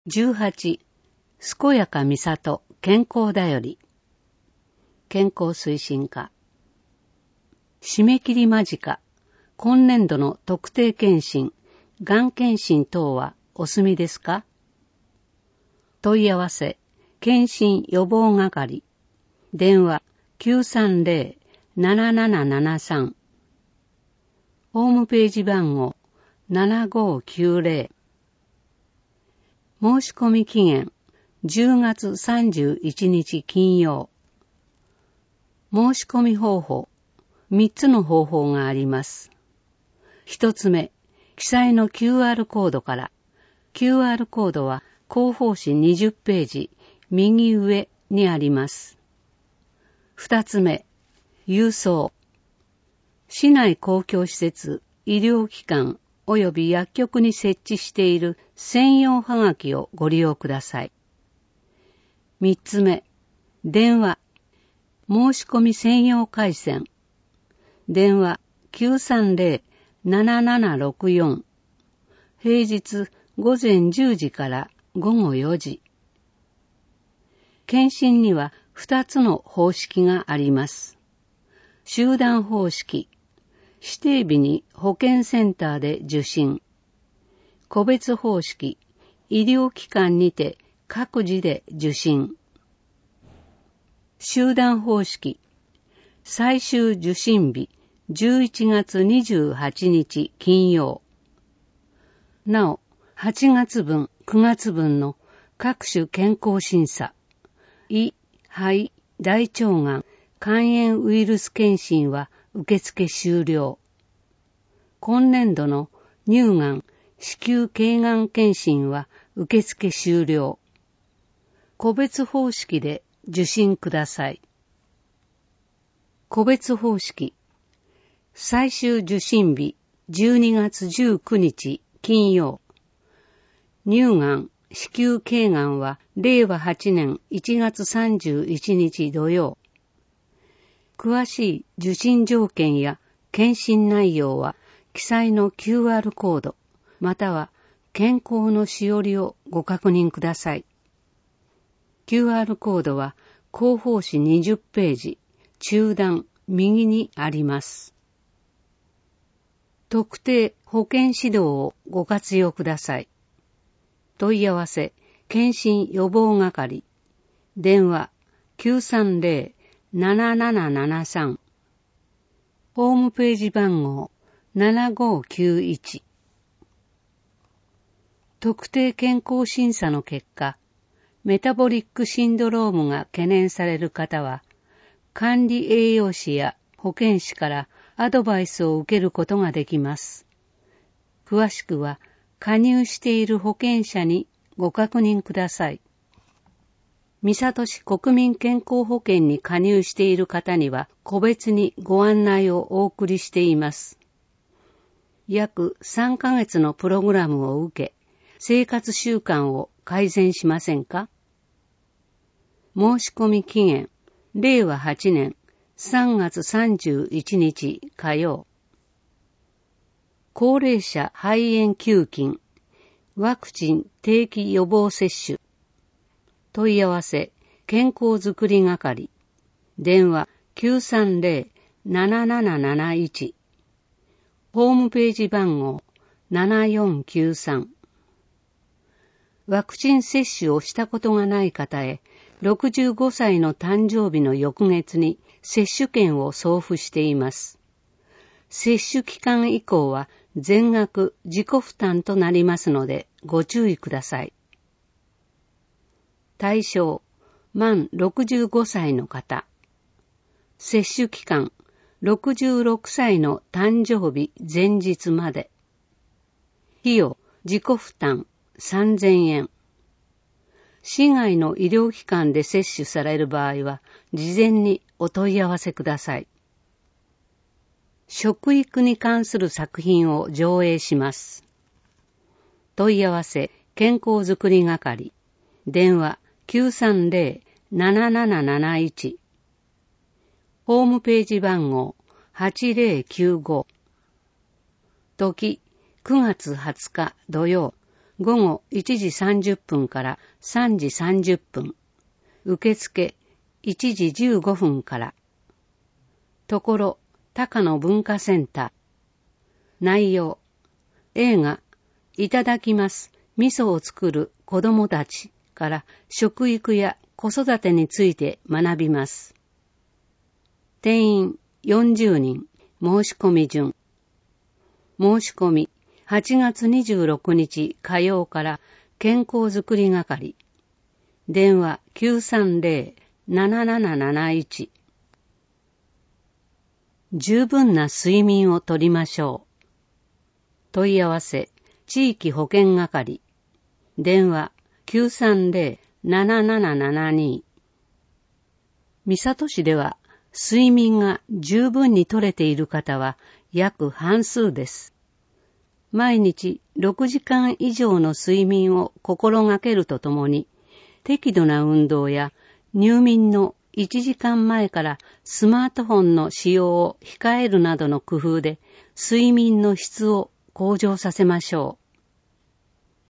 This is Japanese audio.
18、健やかみさと健康だより。健康推進課。締め切り間近。今年度の特定健診、がん検診等はお済みですか？問い合わせ、検診予防係。電話 930-7773。ホームページ番号7590。申し込み期限10月31日金曜。申し込み方法3つの方法があります。1つ目、記載の QR コードから。QR コードは広報誌20ページ右上にあります。2つ目、郵送。市内公共施設、医療機関及び薬局に設置している専用はがきをご利用ください。3つ目、電話。申し込み専用回線。電話 930-7764。平日午前10時から午後4時。検診には2つの方式があります。集団方式。指定日に保健センターで受診。個別方式。医療機関にて各自で受診。集団方式。最終受診日11月28日金曜。なお、8月分、9月分の各種健康審査、胃、肺、大腸がん、肝炎ウイルス検診は受付終了。今年度の乳がん、子宮頸がん検診は受付終了。個別方式で受診ください。個別方式。最終受診日12月19日金曜。乳がん、子宮頸がんは令和8年1月31日土曜。詳しい受診条件や検診内容は記載の QR コードまたは健康のしおりをご確認ください。QR コードは広報誌20ページ中段右にあります。特定保健指導をご活用ください。問い合わせ検診予防係。電話 930-7773。ホームページ番号7591。特定健康審査の結果、メタボリックシンドロームが懸念される方は、管理栄養士や保健師からアドバイスを受けることができます。詳しくは、加入している保険者にご確認ください。三郷市国民健康保険に加入している方には、個別にご案内をお送りしています。約3ヶ月のプログラムを受け、生活習慣を改善しませんか？申し込み期限、令和8年3月31日火曜。高齢者肺炎給付、ワクチン定期予防接種。問い合わせ、健康づくり係。電話 930-7771。ホームページ番号7493。ワクチン接種をしたことがない方へ、65歳の誕生日の翌月に接種券を送付しています。接種期間以降は全額自己負担となりますのでご注意ください。対象、満65歳の方。接種期間、66歳の誕生日前日まで。費用、自己負担3000円。市外の医療機関で接種される場合は、事前にお問い合わせください。食育に関する作品を上映します。問い合わせ、健康づくり係。電話 930-7771。ホームページ番号8095。時9月20日土曜午後1時30分から3時30分。受付1時15分から。ところ、高野文化センター。内容、映画、いただきます。味噌を作る子供たちから食育や子育てについて学びます。定員40人、申し込み順。申し込み、8月26日火曜から健康づくり係。電話 930-7771。十分な睡眠をとりましょう。問い合わせ、地域保健係。電話 930-7772。三郷市では睡眠が十分にとれている方は約半数です。毎日6時間以上の睡眠を心がけるとともに、適度な運動や入眠の1時間前からスマートフォンの使用を控えるなどの工夫で睡眠の質を向上させましょう。